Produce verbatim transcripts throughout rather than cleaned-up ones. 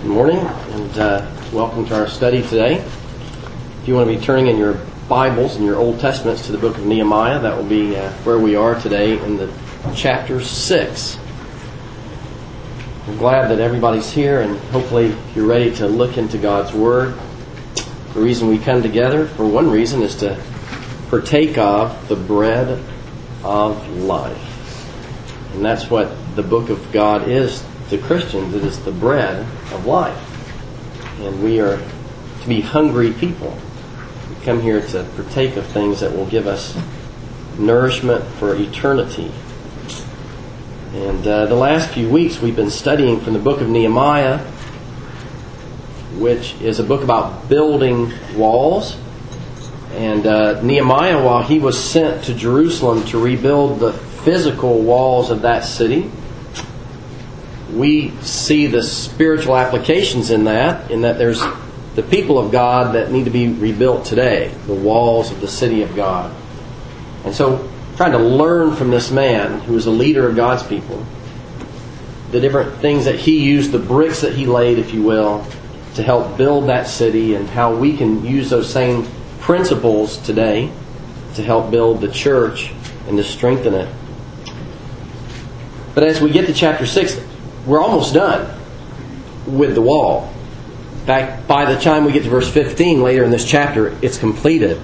Good morning, and uh, welcome to our study today. If you want to be turning in your Bibles and your Old Testaments to the book of Nehemiah, that will be uh, where we are today in the chapter six. I'm glad that everybody's here, and hopefully you're ready to look into God's Word. The reason we come together, for one reason, is to partake of the bread of life. And that's what the book of God is to Christians. It is the bread of life. And we are to be hungry people. We come here to partake of things that will give us nourishment for eternity. And uh, the last few weeks we've been studying from the book of Nehemiah, which is a book about building walls. And uh, Nehemiah, while he was sent to Jerusalem to rebuild the physical walls of that city, we see the spiritual applications in that, in that there's the people of God that need to be rebuilt today, the walls of the city of God. And so, trying to learn from this man who was a leader of God's people, the different things that he used, the bricks that he laid, if you will, to help build that city, and how we can use those same principles today to help build the church and to strengthen it. But as we get to chapter six, we're almost done with the wall. In fact, by the time we get to verse fifteen later in this chapter, it's completed.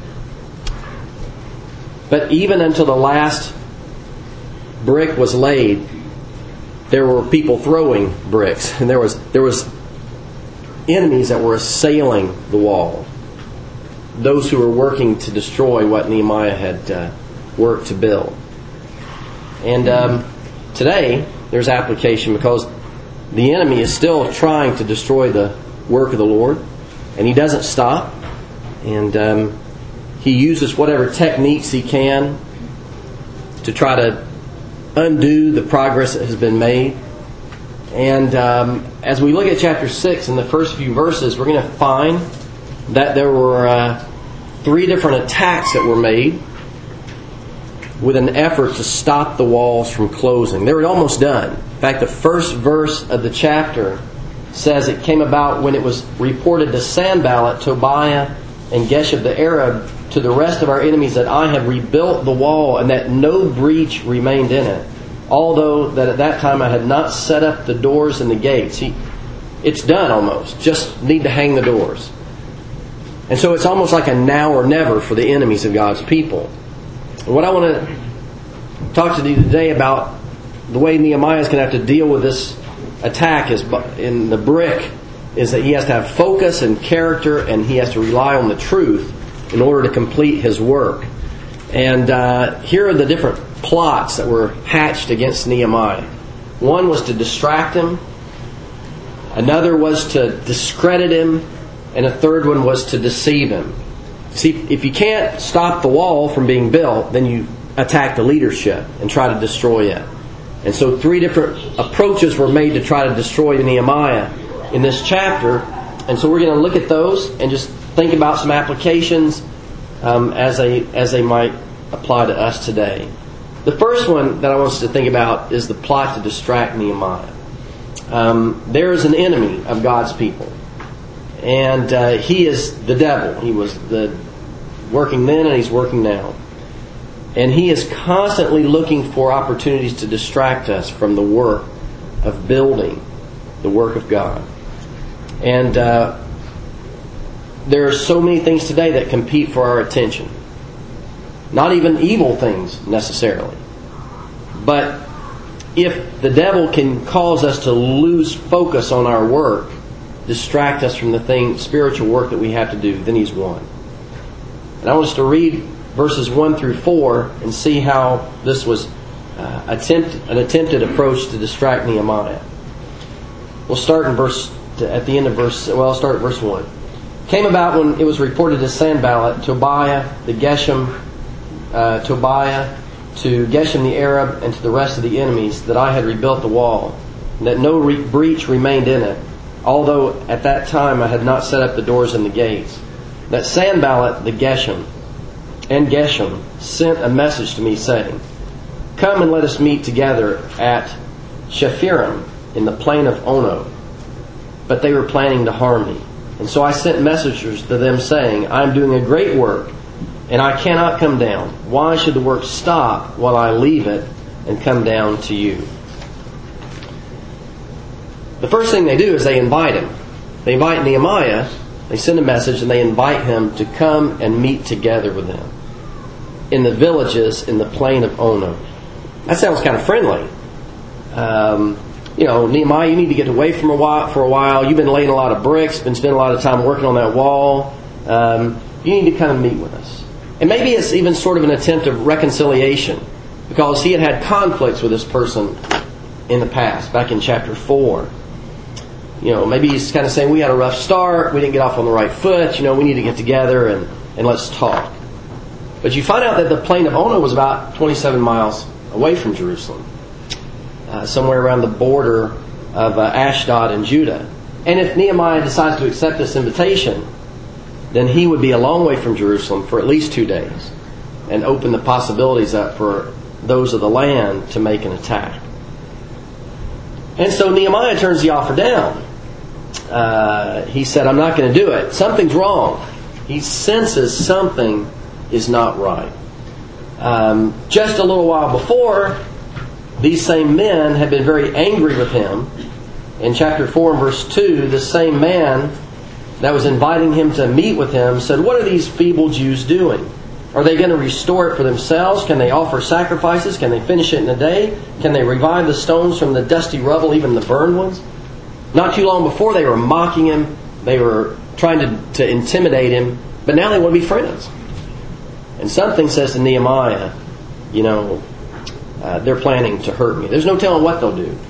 But even until the last brick was laid, there were people throwing bricks, and there was there was enemies that were assailing the wall. Those who were working to destroy what Nehemiah had uh, worked to build. And um, today, there's application because the enemy is still trying to destroy the work of the Lord, and he doesn't stop. And um, he uses whatever techniques he can to try to undo the progress that has been made. And um, as we look at chapter six, in the first few verses, we're going to find that there were uh, three different attacks that were made with an effort to stop the walls from closing. They were almost done. In fact, the first verse of the chapter says it came about when it was reported to Sanballat, Tobiah, and Geshem the Arab, to the rest of our enemies, that I had rebuilt the wall and that no breach remained in it, although that at that time I had not set up the doors and the gates. He, it's done almost. Just need to hang the doors. And so it's almost like a now or never for the enemies of God's people. And what I want to talk to you today about the way Nehemiah is going to have to deal with this attack is in the brick is that he has to have focus and character, and he has to rely on the truth in order to complete his work. And uh, here are the different plots that were hatched against Nehemiah. One was to distract him. Another was to discredit him. And a third one was to deceive him. See, if you can't stop the wall from being built, then you attack the leadership and try to destroy it. And so three different approaches were made to try to destroy Nehemiah in this chapter. And so we're going to look at those and just think about some applications um, as they as they might apply to us today. The first one that I want us to think about is the plot to distract Nehemiah. Um, there is an enemy of God's people. And uh, he is the devil. He was the working then, and he's working now. And he is constantly looking for opportunities to distract us from the work of building the work of God. And uh, there are so many things today that compete for our attention. Not even evil things necessarily. But if the devil can cause us to lose focus on our work, distract us from the thing, spiritual work that we have to do, then he's won. And I want us to read verses one through four and see how this was uh, attempt, an attempted approach to distract Nehemiah. We'll start in verse at the end of verse. Well, I'll start at verse one. Came about when it was reported to Sanballat, Tobiah, the Geshem, uh, Tobiah, to Geshem the Arab, and to the rest of the enemies, that I had rebuilt the wall, and that no re- breach remained in it, although at that time I had not set up the doors and the gates. That Sanballat the Geshem and Geshem sent a message to me, saying, Come and let us meet together at Shephirim in the plain of Ono. but they were planning to harm me. And so I sent messengers to them saying, I am doing a great work, and I cannot come down. Why should the work stop while I leave it and come down to you? The first thing they do is they invite him. They invite Nehemiah, they send a message, and they invite him to come and meet together with them in the villages in the plain of Ono. That sounds kind of friendly. Um, you know, Nehemiah, you need to get away from a while, for a while. You've been laying a lot of bricks, been spending a lot of time working on that wall. Um, you need to come and meet with us. And maybe it's even sort of an attempt of reconciliation, because he had had conflicts with this person in the past, back in chapter four. You know, maybe he's kind of saying, we had a rough start, we didn't get off on the right foot, you know, we need to get together and, and let's talk. But you find out that the plain of Ono was about twenty-seven miles away from Jerusalem, uh, somewhere around the border of uh, Ashdod and Judah. And if Nehemiah decides to accept this invitation, then he would be a long way from Jerusalem for at least two days and open the possibilities up for those of the land to make an attack. And so Nehemiah turns the offer down. Uh, he said, I'm not going to do it. Something's wrong. He senses something is not right. Um, just a little while before, these same men had been very angry with him. In chapter four and verse two, the same man that was inviting him to meet with him said, what are these feeble Jews doing? Are they going to restore it for themselves? Can they offer sacrifices? Can they finish it in a day? Can they revive the stones from the dusty rubble, even the burned ones? Not too long before, they were mocking him. They were trying to, to intimidate him. But now they want to be friends. And something says to Nehemiah, you know, uh, they're planning to hurt me. There's no telling what they'll do.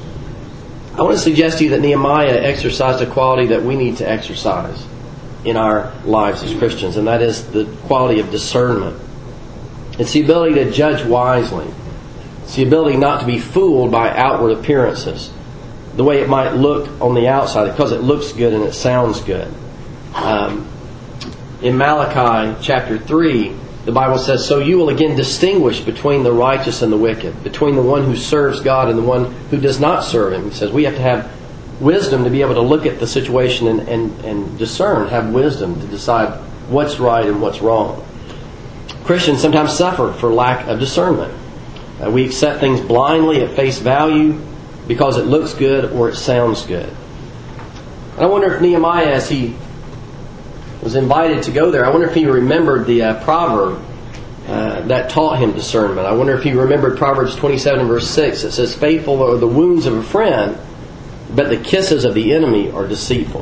I want to suggest to you that Nehemiah exercised a quality that we need to exercise in our lives as Christians, and that is the quality of discernment. It's the ability to judge wisely. It's the ability not to be fooled by outward appearances, the way it might look on the outside, because it looks good and it sounds good. Um, in Malachi chapter three, the Bible says, so you will again distinguish between the righteous and the wicked, between the one who serves God and the one who does not serve Him. He says we have to have wisdom to be able to look at the situation and, and, and discern, have wisdom to decide what's right and what's wrong. Christians sometimes suffer for lack of discernment. Uh, we accept things blindly at face value because it looks good or it sounds good. And I wonder if Nehemiah, as he was invited to go there, I wonder if he remembered the uh, proverb uh, that taught him discernment. I wonder if he remembered Proverbs twenty-seven verse six. It says, faithful are the wounds of a friend, but the kisses of the enemy are deceitful.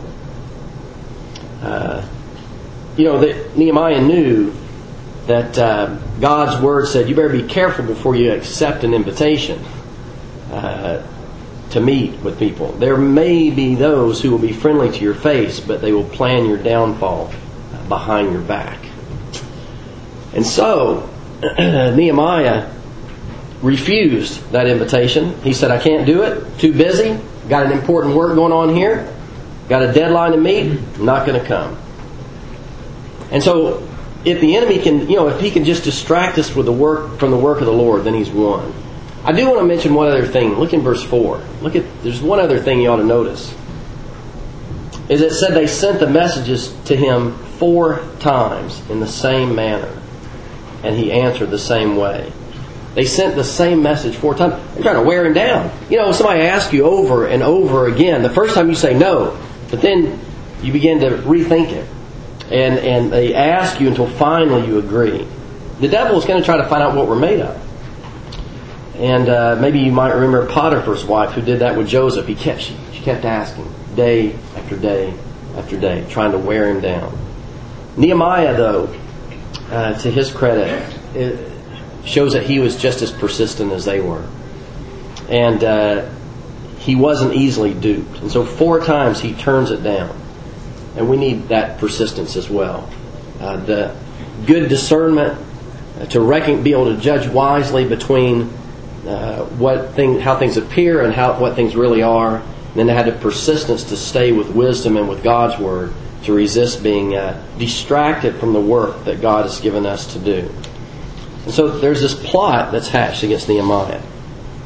Uh, you know, that Nehemiah knew that uh, God's Word said, you better be careful before you accept an invitation uh, to meet with people. There may be those who will be friendly to your face, but they will plan your downfall behind your back. And so, Nehemiah refused that invitation. He said, I can't do it. Too busy. Got an important work going on here. Got a deadline to meet. I'm not going to come. And so, if the enemy can, you know, if he can just distract us with the work from the work of the Lord, then he's won. I do want to mention one other thing. Look in verse four. Look at, there's one other thing you ought to notice. Is it said they sent the messages to him four times in the same manner, and he answered the same way. They sent the same message four times. They're trying to wear him down. You know, somebody asks you over and over again. The first time you say no, but then you begin to rethink it. And and they ask you until finally you agree. The devil is going to try to find out what we're made of. And uh, maybe you might remember Potiphar's wife who did that with Joseph. He kept she, she kept asking day after day after day, trying to wear him down. Nehemiah, though, uh, to his credit, it shows that he was just as persistent as they were. And uh, he wasn't easily duped. And so four times he turns it down. And we need that persistence as well. Uh, the good discernment uh, to reckon, be able to judge wisely between uh, what thing, how things appear and how what things really are. And then to have the persistence to stay with wisdom and with God's Word to resist being uh, distracted from the work that God has given us to do. And so there's this plot that's hatched against Nehemiah.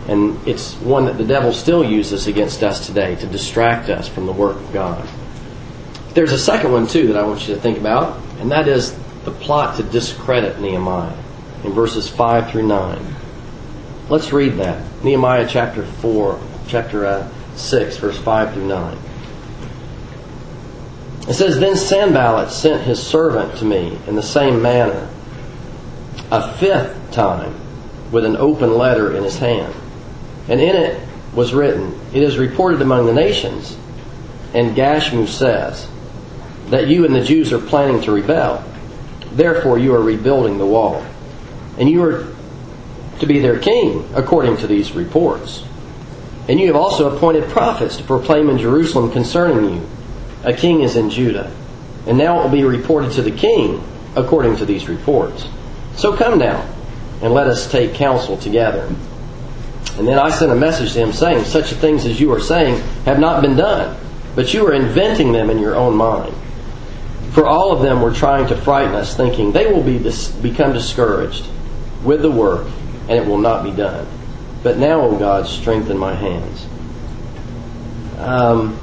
And it's one that the devil still uses against us today to distract us from the work of God. There's a second one, too, that I want you to think about, and that is the plot to discredit Nehemiah in verses five through nine. Let's read that. Nehemiah chapter four, chapter uh, six, verse five through nine. It says, Then Sanballat sent his servant to me in the same manner, a fifth time, with an open letter in his hand. And in it was written, It is reported among the nations, and Gashmu says, that you and the Jews are planning to rebel. Therefore you are rebuilding the wall. And you are to be their king, according to these reports. And you have also appointed prophets to proclaim in Jerusalem concerning you, a king is in Judah. And now it will be reported to the king, according to these reports. So come now, and let us take counsel together. And then I sent a message to him saying, Such things as you are saying have not been done, but you are inventing them in your own mind. For all of them were trying to frighten us, thinking they will be dis- become discouraged with the work, and it will not be done. But now, O God, strengthen my hands. Um,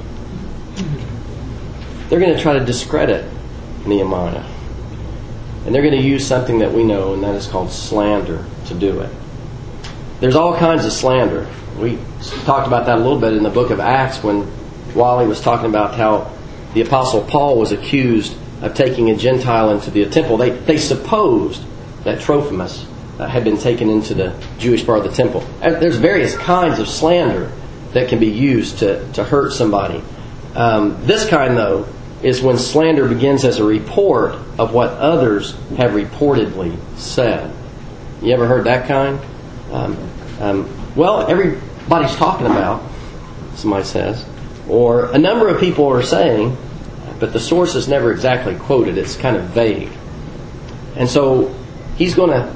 they're going to try to discredit Nehemiah. And they're going to use something that we know, and that is called slander, to do it. There's all kinds of slander. We talked about that a little bit in the book of Acts when Wally was talking about how the Apostle Paul was accused of taking a Gentile into the temple. They, they supposed that Trophimus uh, had been taken into the Jewish part of the temple. And there's various kinds of slander that can be used to, to hurt somebody. Um, this kind, though, is when slander begins as a report of what others have reportedly said. You ever heard that kind? Um, um, well, everybody's talking about, somebody says, or a number of people are saying, but the source is never exactly quoted. It's kind of vague. And so he's going to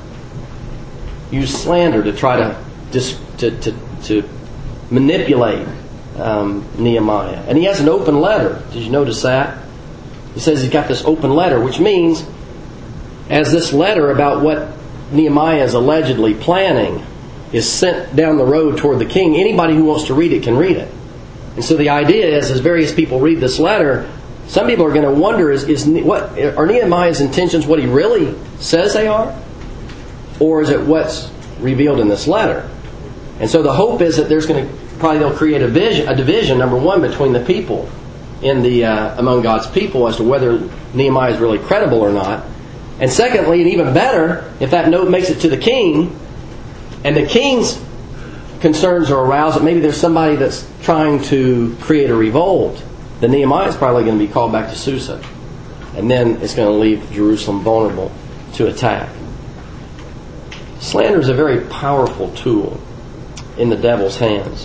use slander to try to dis- to, to, to manipulate um, Nehemiah. And he has an open letter. Did you notice that? He says he's got this open letter, which means as this letter about what Nehemiah is allegedly planning is sent down the road toward the king, anybody who wants to read it can read it. And so the idea is, as various people read this letter, some people are going to wonder, is, is what are Nehemiah's intentions what he really says they are? Or is it what's revealed in this letter? And so the hope is that there's going to, probably they'll create a, vision, a division, number one, between the people, in the uh, among God's people as to whether Nehemiah is really credible or not. And secondly, and even better, if that note makes it to the king, and the king's concerns are aroused that maybe there's somebody that's trying to create a revolt, then Nehemiah is probably going to be called back to Susa. And then it's going to leave Jerusalem vulnerable to attack. Slander is a very powerful tool in the devil's hands.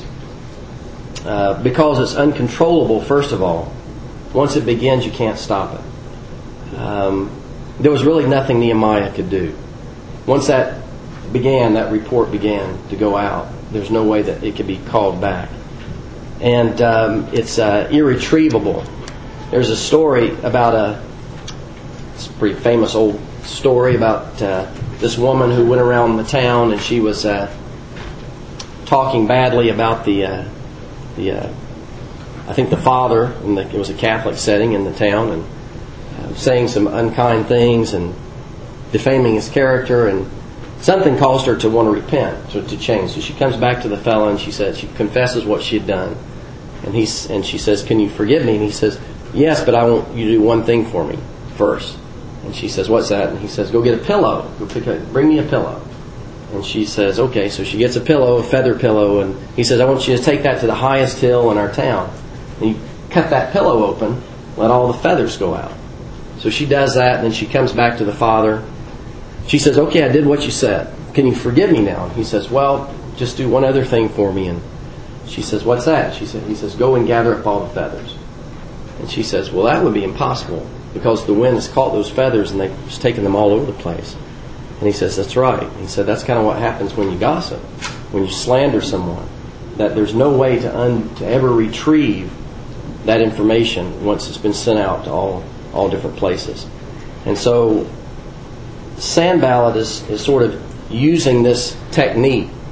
Uh, because it's uncontrollable, first of all. Once it begins, you can't stop it. Um, there was really nothing Nehemiah could do. Once that began, that report began to go out, there's no way that it could be called back. And um, it's uh, irretrievable. There's a story about a, it's a pretty famous old story about uh, this woman who went around the town and she was uh, talking badly about the, uh, the uh, I think the father, and it was a Catholic setting in the town, and uh, saying some unkind things and defaming his character, and something caused her to want to repent, to, to change. So she comes back to the fellow and she says, she confesses what she had done. And he's and she says, "Can you forgive me?" And he says, "Yes, but I want you to do one thing for me first." And she says, "What's that?" And he says, "Go get a pillow. Go pick a, bring me a pillow." And she says, "Okay." So she gets a pillow, a feather pillow, and he says, "I want you to take that to the highest hill in our town. And you cut that pillow open, let all the feathers go out." So she does that, and then she comes back to the father. She says, "Okay, I did what you said. Can you forgive me now?" And he says, "Well, just do one other thing for me." And she says, "What's that?" She said, he says, "Go and gather up all the feathers." And she says, "Well, that would be impossible because the wind has caught those feathers and they've taken them all over the place." And he says, "That's right." He said, "That's kind of what happens when you gossip, when you slander someone, that there's no way to, un- to ever retrieve that information once it's been sent out to all, all different places." And so Sanballat is, is sort of using this technique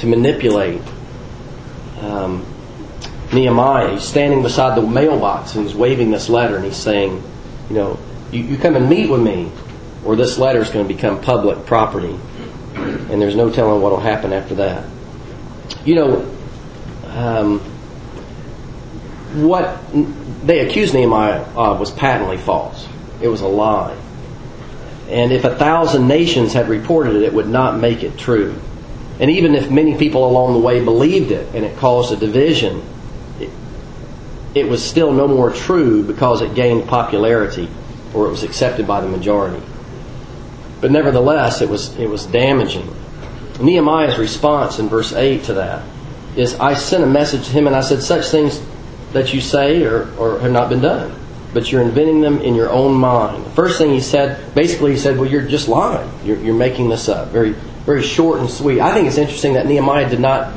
to manipulate um, Nehemiah. He's standing beside the mailbox and he's waving this letter and he's saying, you know, you, you come and meet with me or this letter is going to become public property. And there's no telling what will happen after that. You know, um, what they accused Nehemiah of was patently false. It was a lie. And if a thousand nations had reported it, it would not make it true. And even if many people along the way believed it and it caused a division, it, it was still no more true because it gained popularity or it was accepted by the majority. But nevertheless, it was it was damaging. Nehemiah's response in verse eight to that is, I sent a message to him and I said, such things that you say or, or have not been done, but you're inventing them in your own mind. The first thing he said, basically he said, well, you're just lying. You're, you're making this up. Very, very short and sweet. I think it's interesting that Nehemiah did not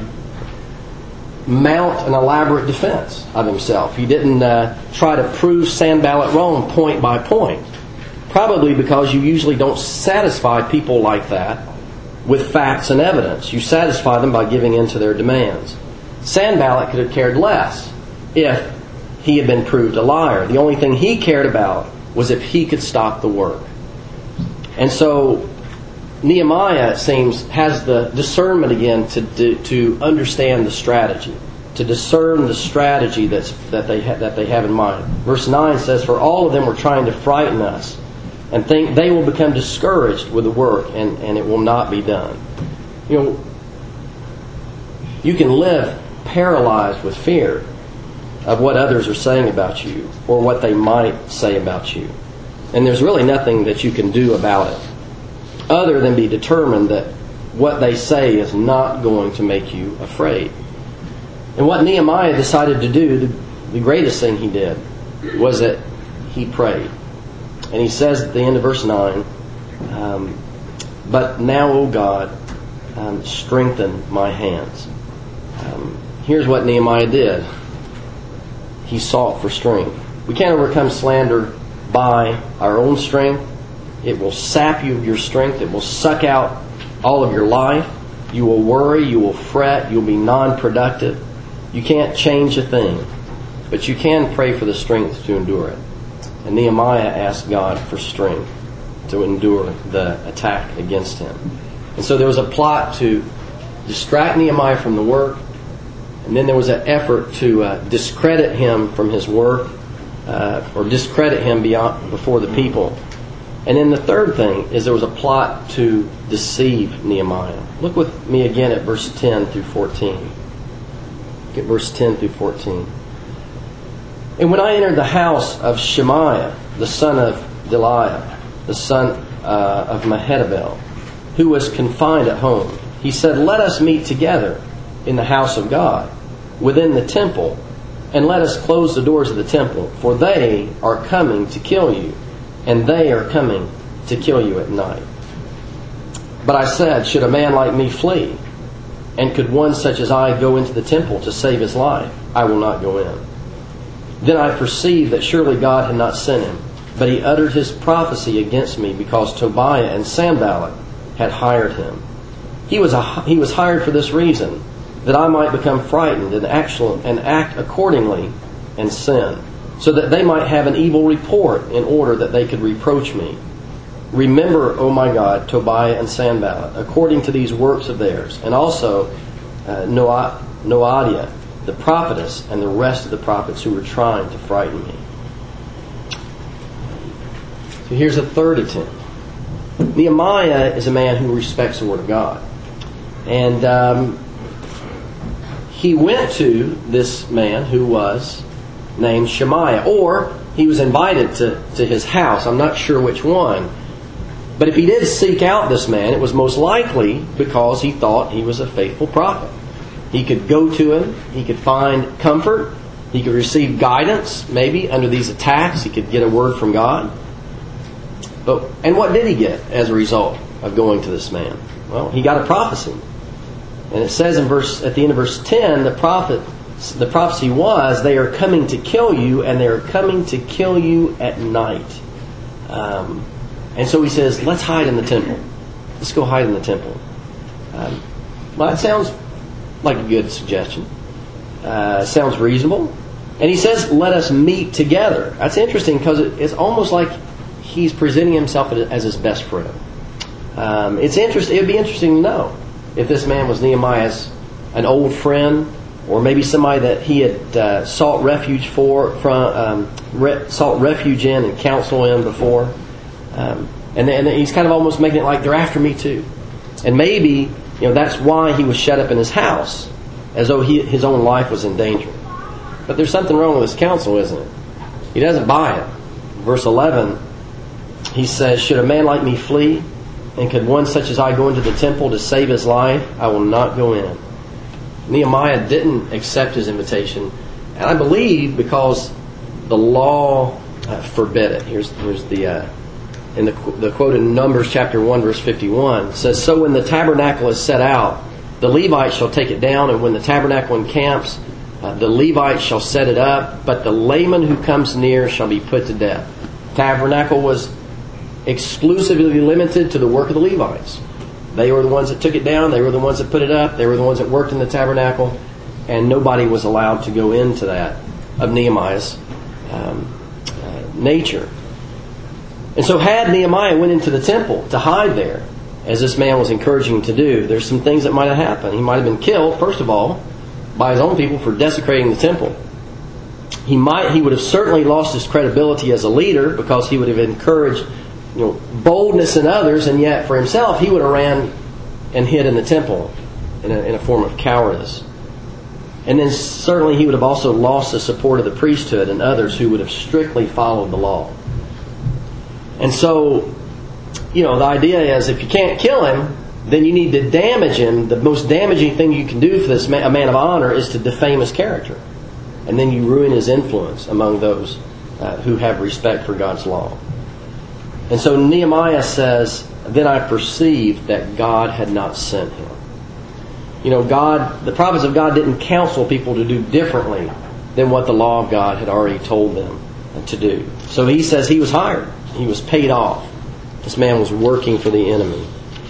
mount an elaborate defense of himself. He didn't uh, try to prove Sanballat wrong point by point. Probably because you usually don't satisfy people like that with facts and evidence. You satisfy them by giving in to their demands. Sanballat could have cared less if he had been proved a liar. The only thing he cared about was if he could stop the work. And so Nehemiah, it seems, has the discernment again to to, to understand the strategy, to discern the strategy that's that they ha- that they have in mind. Verse nine says, "For all of them were trying to frighten us, and think they will become discouraged with the work, and, and it will not be done." You know, you can live paralyzed with fear of what others are saying about you or what they might say about you. And there's really nothing that you can do about it other than be determined that what they say is not going to make you afraid. And what Nehemiah decided to do, the, the greatest thing he did, was that he prayed. And he says at the end of verse nine, um, "But now, O God, um, strengthen my hands." Um, here's what Nehemiah did. He sought for strength. We can't overcome slander by our own strength. It will sap you of your strength. It will suck out all of your life. You will worry. You will fret. You'll be non-productive. You can't change a thing. But you can pray for the strength to endure it. And Nehemiah asked God for strength to endure the attack against him. And so there was a plot to distract Nehemiah from the work. And then there was an effort to uh, discredit him from his work, uh, or discredit him beyond before the people. And then the third thing is there was a plot to deceive Nehemiah. Look with me again at verse ten through fourteen. Look at verse ten through fourteen. "And when I entered the house of Shemaiah, the son of Deliah, the son uh, of Mehetabel, who was confined at home, he said, 'Let us meet together in the house of God, within the temple, and let us close the doors of the temple, for they are coming to kill you, and they are coming to kill you at night.' But I said, 'Should a man like me flee? And could one such as I go into the temple to save his life? I will not go in.' Then I perceived that surely God had not sent him, but he uttered his prophecy against me because Tobiah and Sanballat had hired him. He was a, he was hired for this reason, that I might become frightened and, actual, and act accordingly and sin, so that they might have an evil report in order that they could reproach me. Remember, O my God, Tobiah and Sanballat, according to these works of theirs, and also uh, Noah, Noadiah, the prophetess, and the rest of the prophets who were trying to frighten me." So here's a third attempt. Nehemiah is a man who respects the Word of God. And um, he went to this man who was named Shemaiah, or he was invited to, to his house. I'm not sure which one. But if he did seek out this man, it was most likely because he thought he was a faithful prophet. He could go to him, he could find comfort, he could receive guidance, maybe, under these attacks. He could get a word from God. But and what did he get as a result of going to this man? Well, he got a prophecy. And it says in verse at the end of verse ten, the prophet the prophecy was, "They are coming to kill you, and they are coming to kill you at night." Um, and so he says, "Let's hide in the temple. Let's go hide in the temple." Um, well, that sounds like a good suggestion. Uh, sounds reasonable. And he says, let us meet together. That's interesting because it, it's almost like he's presenting himself as his best friend. Um, it's interest, it would be interesting to know if this man was Nehemiah's an old friend, or maybe somebody that he had uh, sought refuge for, from um, re- sought refuge in and counsel in before. Um, and, and he's kind of almost making it like they're after me too. And maybe, you know, that's why he was shut up in his house, as though he, his own life was in danger. But there's something wrong with his counsel, isn't it? He doesn't buy it. Verse eleven, he says, should a man like me flee? And could one such as I go into the temple to save his life? I will not go in. Nehemiah didn't accept his invitation. And I believe because the law uh, forbid it. Here's, here's the... Uh, in the, the quote in Numbers chapter one, verse fifty-one. It says, so when the tabernacle is set out, the Levites shall take it down, and when the tabernacle encamps, Uh, the Levites shall set it up, but the layman who comes near shall be put to death. Tabernacle was exclusively limited to the work of the Levites. They were the ones that took it down. They were the ones that put it up. They were the ones that worked in the tabernacle. And nobody was allowed to go into that of Nehemiah's um, uh, nature. And so had Nehemiah went into the temple to hide there, as this man was encouraging him to do, there's some things that might have happened. He might have been killed, first of all, by his own people for desecrating the temple. He might he would have certainly lost his credibility as a leader, because he would have encouraged, you know, boldness in others, and yet for himself he would have ran and hid in the temple in a, in a form of cowardice. And then certainly he would have also lost the support of the priesthood and others who would have strictly followed the law. And so, you know, the idea is if you can't kill him, then you need to damage him. The most damaging thing you can do for this man, a man of honor, is to defame his character. And then you ruin his influence among those uh, who have respect for God's law. And so Nehemiah says, then I perceived that God had not sent him. You know, God, the prophets of God didn't counsel people to do differently than what the law of God had already told them to do. So he says he was hired. He was paid off. This man was working for the enemy.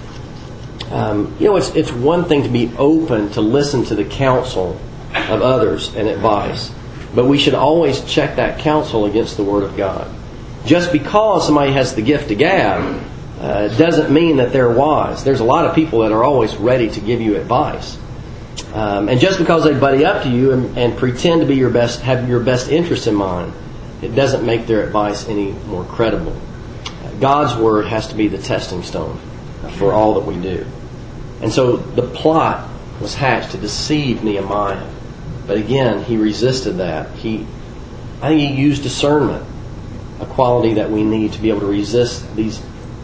Um, you know, it's it's one thing to be open to listen to the counsel of others and advice, but we should always check that counsel against the Word of God. Just because somebody has the gift of gab uh, doesn't mean that they're wise. There's a lot of people that are always ready to give you advice, um, and just because they buddy up to you and, and pretend to be your best, have your best interest in mind, it doesn't make their advice any more credible. God's Word has to be the testing stone for all that we do. And so the plot was hatched to deceive Nehemiah. But again, he resisted that. He, I think he used discernment, a quality that we need to be able to resist these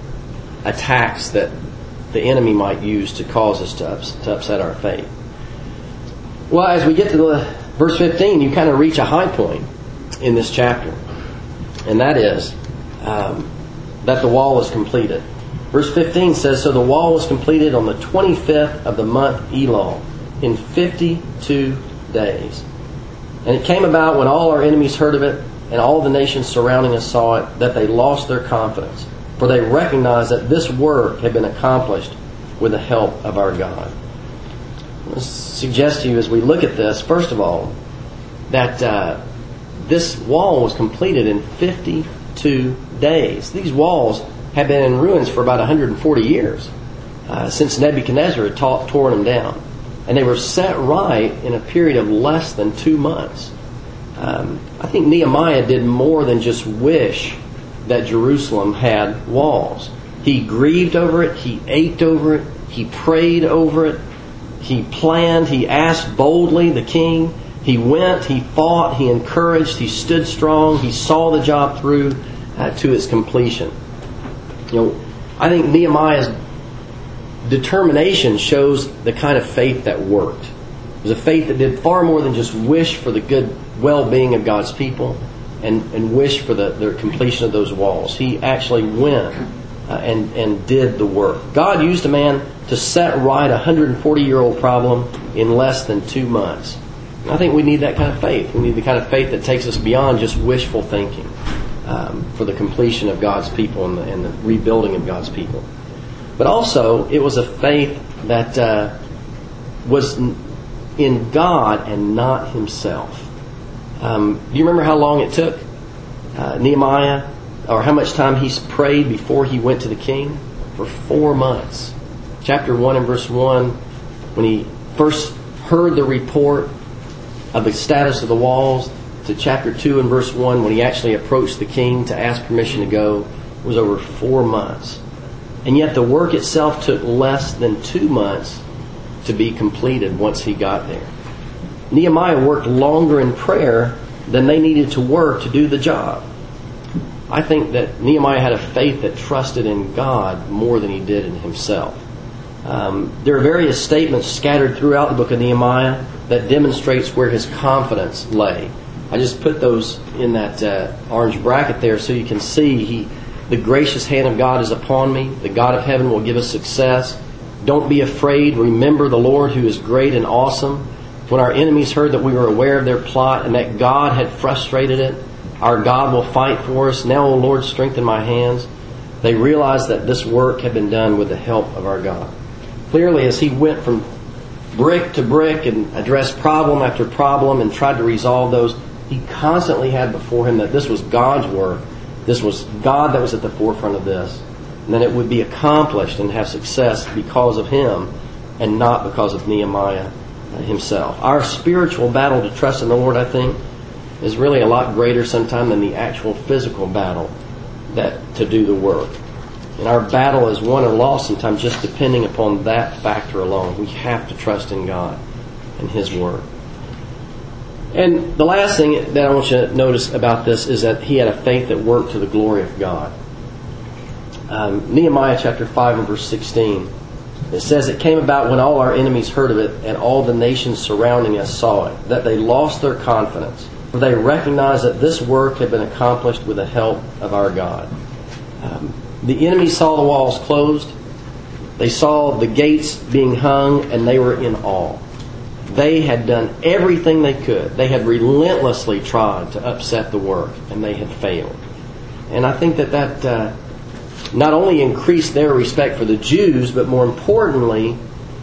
attacks that the enemy might use to cause us to, ups, to upset our faith. Well, as we get to the verse fifteen, you kind of reach a high point in this chapter. And that is um, that the wall is completed. Verse fifteen says, so the wall was completed on the twenty-fifth of the month Elul, in fifty-two days. And it came about when all our enemies heard of it, and all the nations surrounding us saw it, that they lost their confidence. For they recognized that this work had been accomplished with the help of our God. I suggest to you as we look at this, first of all, that uh, this wall was completed in fifty-two days. These walls had been in ruins for about one hundred forty years, uh, since Nebuchadnezzar had ta- torn them down. And they were set right in a period of less than two months. Um, I think Nehemiah did more than just wish that Jerusalem had walls. He grieved over it. He ached over it. He prayed over it. He planned. He asked boldly the king. He went. He fought. He encouraged. He stood strong. He saw the job through uh, to its completion. You know, I think Nehemiah's determination shows the kind of faith that worked. It was a faith that did far more than just wish for the good well-being of God's people and, and wish for the, the completion of those walls. He actually went uh, and, and did the work. God used a man to set right a one hundred forty-year-old problem in less than two months. And I think we need that kind of faith. We need the kind of faith that takes us beyond just wishful thinking um, for the completion of God's people and the, and the rebuilding of God's people. But also, it was a faith that uh, was in God and not himself. Um, do you remember how long it took uh, Nehemiah, or how much time he prayed before he went to the king? For four months. Chapter one and verse one, when he first heard the report of the status of the walls, to chapter two and verse one, when he actually approached the king to ask permission to go, was over four months. And yet the work itself took less than two months to be completed once he got there. Nehemiah worked longer in prayer than they needed to work to do the job. I think that Nehemiah had a faith that trusted in God more than he did in himself. Um, there are various statements scattered throughout the book of Nehemiah that demonstrates where his confidence lay. I just put those in that uh, orange bracket there so you can see he, the gracious hand of God is upon me. The God of heaven will give us success. Don't be afraid. Remember the Lord who is great and awesome. When our enemies heard that we were aware of their plot and that God had frustrated it, our God will fight for us. Now, O Lord, strengthen my hands. They realized that this work had been done with the help of our God. Clearly, as he went from brick to brick and addressed problem after problem and tried to resolve those, he constantly had before him that this was God's work. This was God that was at the forefront of this. And that it would be accomplished and have success because of him and not because of Nehemiah himself. Our spiritual battle to trust in the Lord, I think, is really a lot greater sometimes than the actual physical battle that to do the work. And our battle is won or lost sometimes just depending upon that factor alone. We have to trust in God and his word. And the last thing that I want you to notice about this is that he had a faith that worked to the glory of God. Um, Nehemiah chapter five and verse sixteen, it says, "It came about when all our enemies heard of it and all the nations surrounding us saw it, that they lost their confidence. For they recognized that this work had been accomplished with the help of our God." Um, the enemy saw the walls closed. They saw the gates being hung, and they were in awe. They had done everything they could. They had relentlessly tried to upset the work, and they had failed. And I think that that uh, not only increased their respect for the Jews, but more importantly,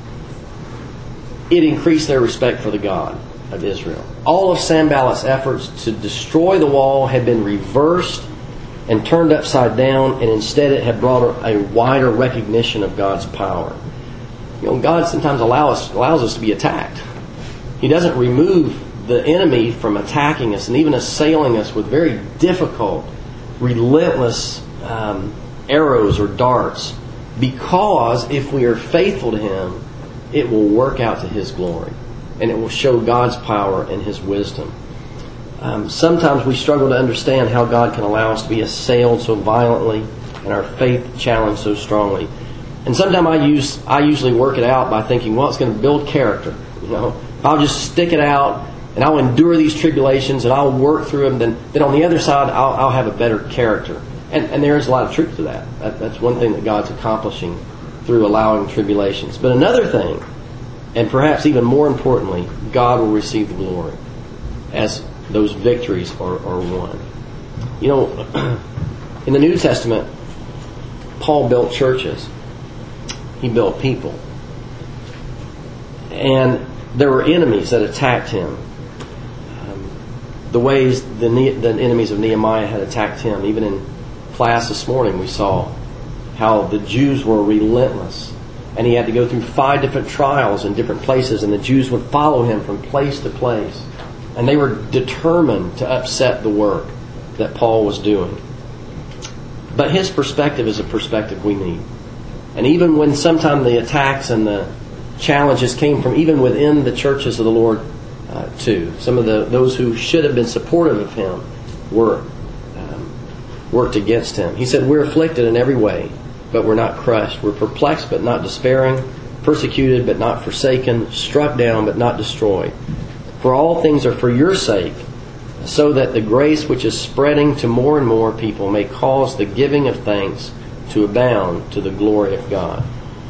it increased their respect for the God of Israel. All of Sanballat's efforts to destroy the wall had been reversed and turned upside down, and instead it had brought a wider recognition of God's power. You know, God sometimes allows, allows us to be attacked. He doesn't remove the enemy from attacking us and even assailing us with very difficult, relentless um, arrows or darts, because if we are faithful to him, it will work out to his glory. And it will show God's power and his wisdom. Um, sometimes we struggle to understand how God can allow us to be assailed so violently and our faith challenged so strongly. And sometimes I use I usually work it out by thinking, well, it's going to build character. You know, if I'll just stick it out and I'll endure these tribulations and I'll work through them, then, then on the other side I'll, I'll have a better character. And, and there is a lot of truth to that. that. That's one thing that God's accomplishing through allowing tribulations. But another thing, and perhaps even more importantly, God will receive the glory as those victories are, are won. You know, in the New Testament, Paul built churches. He built people. And there were enemies that attacked him. Um, the ways the, the enemies of Nehemiah had attacked him. Even in class this morning we saw how the Jews were relentless. And he had to go through five different trials in different places, and the Jews would follow him from place to place. And they were determined to upset the work that Paul was doing. But his perspective is a perspective we need. And even when sometimes the attacks and the challenges came from even within the churches of the Lord uh, too. Some of the those who should have been supportive of him were um, worked against him. He said, "We're afflicted in every way, but we're not crushed. We're perplexed, but not despairing. Persecuted, but not forsaken. Struck down, but not destroyed. For all things are for your sake, so that the grace which is spreading to more and more people may cause the giving of thanks to abound to the glory of God."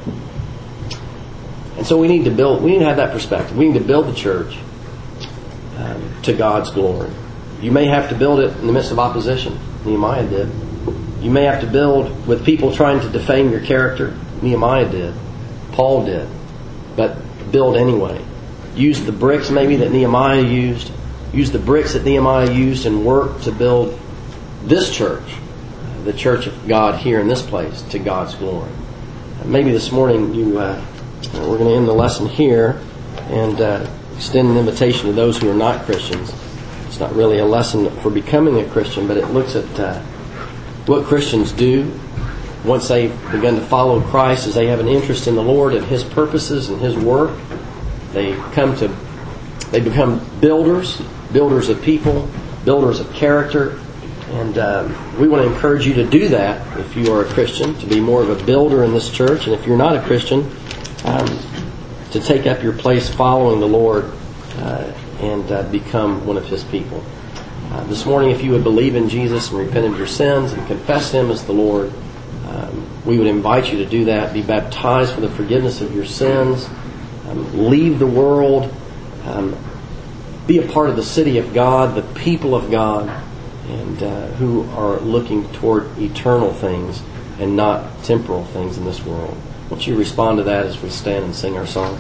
And so we need to build, we need to have that perspective. We need to build the church um, to God's glory. You may have to build it in the midst of opposition. Nehemiah did. You may have to build with people trying to defame your character. Nehemiah did. Paul did. But build anyway. use the bricks maybe that Nehemiah used. Use the bricks that Nehemiah used and work to build this church, the church of God here in this place, to God's glory. Maybe this morning you, uh, we're going to end the lesson here and uh, extend an invitation to those who are not Christians. It's not really a lesson for becoming a Christian, but it looks at uh, what Christians do once they've begun to follow Christ, as they have an interest in the Lord and His purposes and His work. They come to, they become builders, builders of people, builders of character. And um, we want to encourage you to do that if you are a Christian, to be more of a builder in this church. And if you're not a Christian, um, to take up your place following the Lord uh, and uh, become one of His people. Uh, this morning, if you would believe in Jesus and repent of your sins and confess Him as the Lord, um, we would invite you to do that. Be baptized for the forgiveness of your sins. Um, leave the world. Um, be a part of the city of God, the people of God, and uh, who are looking toward eternal things and not temporal things in this world. Won't you respond to that as we stand and sing our song?